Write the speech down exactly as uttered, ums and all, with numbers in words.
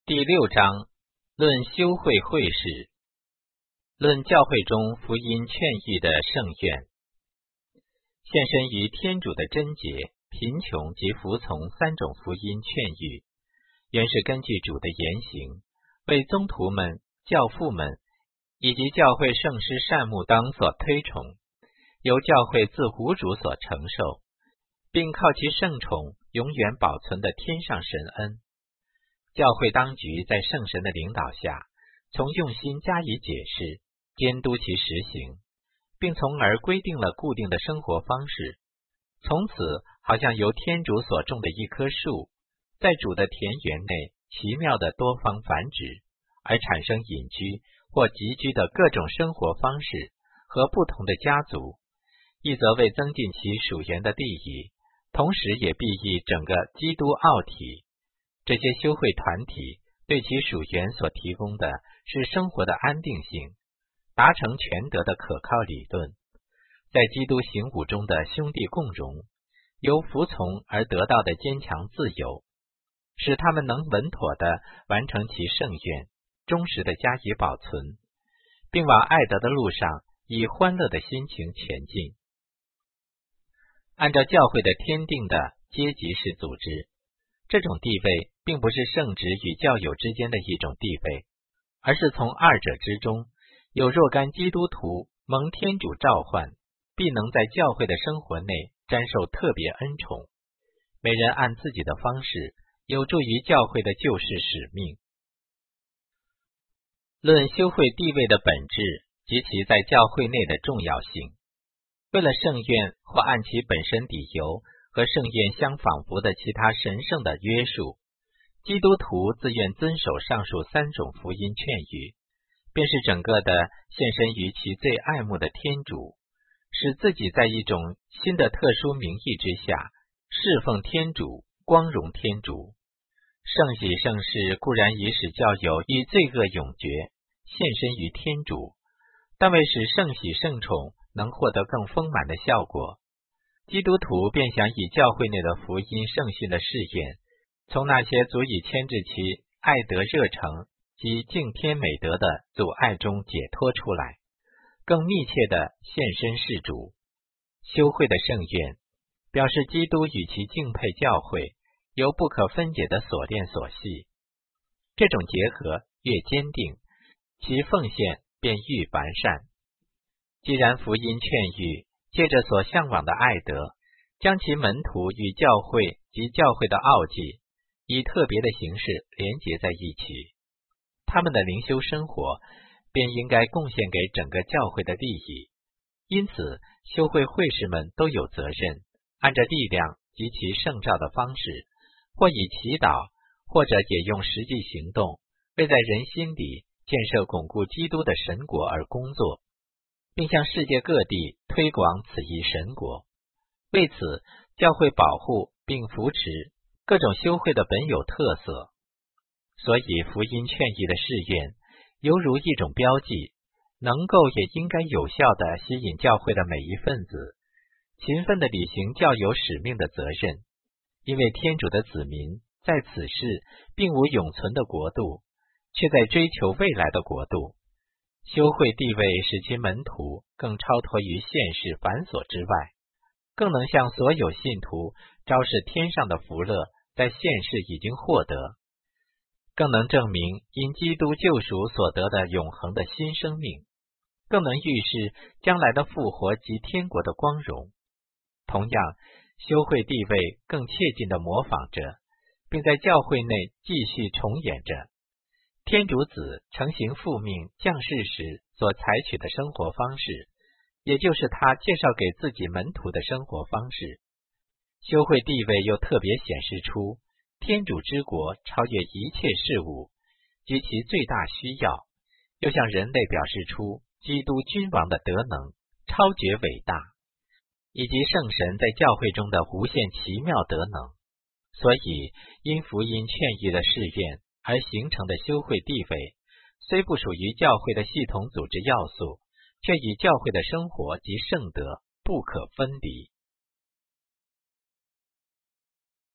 第六章，论修会会士，论教会中福音劝谕的圣愿。献身于天主的贞洁、贫穷及服从三种福音劝谕，原是根据主的言行，为宗徒们、教父们以及教会圣师善牧当所推崇，由教会自无主所承受，并靠其圣宠永远保存的天上神恩。教会当局在圣神的领导下，从用心加以解释，监督其实行，并从而规定了固定的生活方式。从此，好像由天主所种的一棵树，在主的田园内奇妙的多方繁殖，而产生隐居或集居的各种生活方式和不同的家族，一则为增进其属源的地域，同时也裨益整个基督奥体。这些修会团体对其属源所提供的是生活的安定性，达成全德的可靠理论，在基督行伍中的兄弟共荣，由服从而得到的坚强自由，使他们能稳妥地完成其圣愿，忠实地加以保存，并往爱德的路上以欢乐的心情前进。按照教会的天定的阶级式组织，这种地位并不是圣职与教友之间的一种地位，而是从二者之中，有若干基督徒蒙天主召唤，必能在教会的生活内沾受特别恩宠，每人按自己的方式有助于教会的救世使命。论修会地位的本质及其在教会内的重要性，为了圣愿或按其本身理由和圣愿相仿佛的其他神圣的约束，基督徒自愿遵守上述三种福音劝谕，便是整个的献身于其最爱慕的天主，使自己在一种新的特殊名义之下侍奉天主，光荣天主。圣喜圣事固然已使教友与罪恶永绝，献身于天主，但为使圣喜圣宠能获得更丰满的效果，基督徒便想以教会内的福音圣训的试验，从那些足以牵制其爱德热诚及敬天美德的阻碍中解脱出来，更密切地献身事主。修会的圣愿表示基督与其敬佩教会由不可分解的锁链所系，这种结合越坚定，其奉献便愈完善。既然福音劝谕借着所向往的爱德，将其门徒与教会及教会的奥迹以特别的形式连结在一起，他们的灵修生活便应该贡献给整个教会的利益。因此，修会会士们都有责任，按照力量及其圣召的方式，或以祈祷，或者也用实际行动，为在人心里建设巩固基督的神国而工作，并向世界各地推广此一神国。为此，教会保护并扶持各种修会的本有特色，所以福音劝谕的誓愿犹如一种标记，能够也应该有效地吸引教会的每一分子，勤奋地履行教友使命的责任。因为天主的子民在此世并无永存的国度，却在追求未来的国度。修会地位使其门徒更超脱于现世繁琐之外，更能向所有信徒昭示天上的福乐在现世已经获得，更能证明因基督救赎所得的永恒的新生命，更能预示将来的复活及天国的光荣。同样，修会地位更切近地模仿着，并在教会内继续重演着天主子承行父命降世时所采取的生活方式，也就是他介绍给自己门徒的生活方式。修会地位又特别显示出天主之国超越一切事物及其最大需要，又向人类表示出基督君王的德能超绝伟大，以及圣神在教会中的无限奇妙德能。所以因福音劝谕的誓愿而形成的修会地位，虽不属于教会的系统组织要素，却与教会的生活及圣德不可分离。